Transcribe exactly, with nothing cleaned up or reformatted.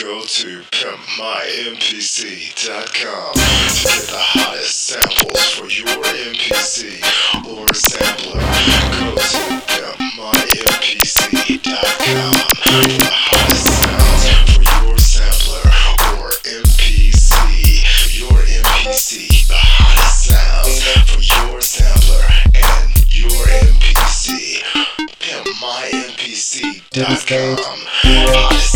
Go to pimp my M P C dot com to get the hottest samples for your M P C or sampler. Go to pimp my M P C dot com for the hottest sounds for your sampler or M P C. Your M P C, the hottest sounds for your sampler and your M P C. pimp my M P C dot com. Hottest